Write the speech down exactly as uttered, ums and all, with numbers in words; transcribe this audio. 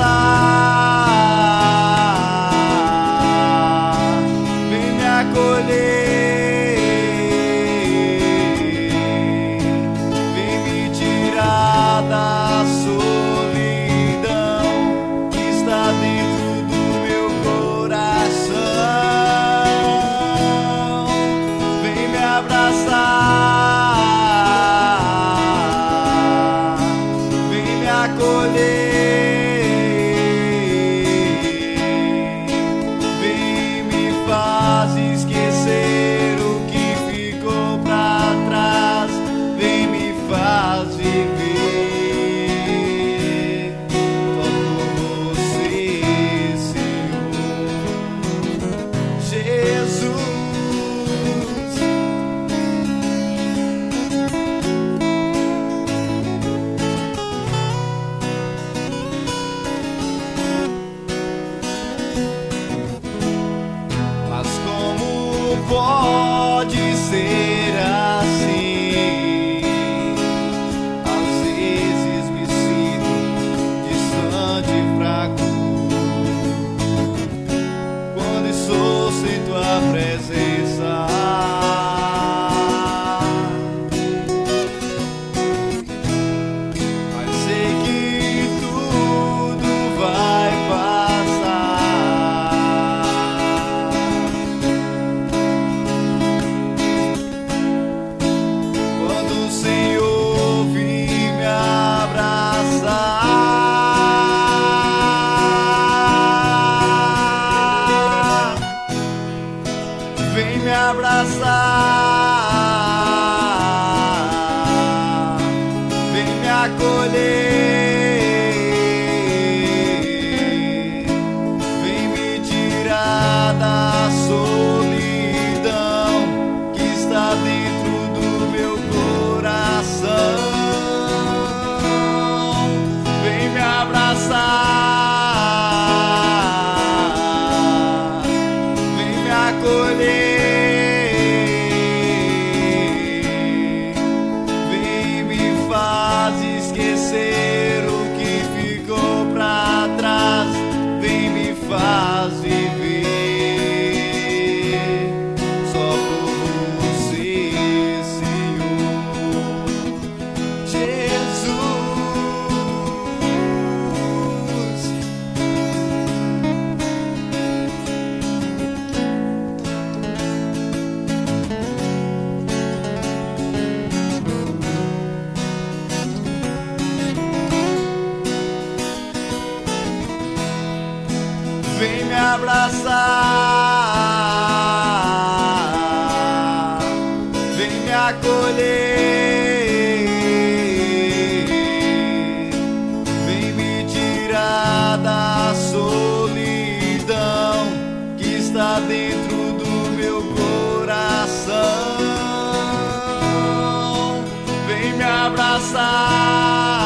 abraçar, vem me acolher, vem me tirar da solidão que está dentro do meu coração. Vem me abraçar, vem me acolher, vem me faz esquecer o que ficou pra trás, vem me faz viver só por você, Senhor Jesus. Mas como pode ser assim? Às vezes me sinto distante e fraco quando estou sem tua presença. Mas sei que tudo vai passar. Quando o Senhor vir me abraçar, vem me abraçar, vem me acolher, vem me tirar da solidão que está dentro do meu coração. Vem me abraçar, vem me acolher, vem me faz esquecer o que ficou pra trás, vem me faz viver só por você, Senhor Jesus. Vem me abraçar, vem me acolher, vem me tirar da solidão que está dentro do meu coração. Vem me abraçar,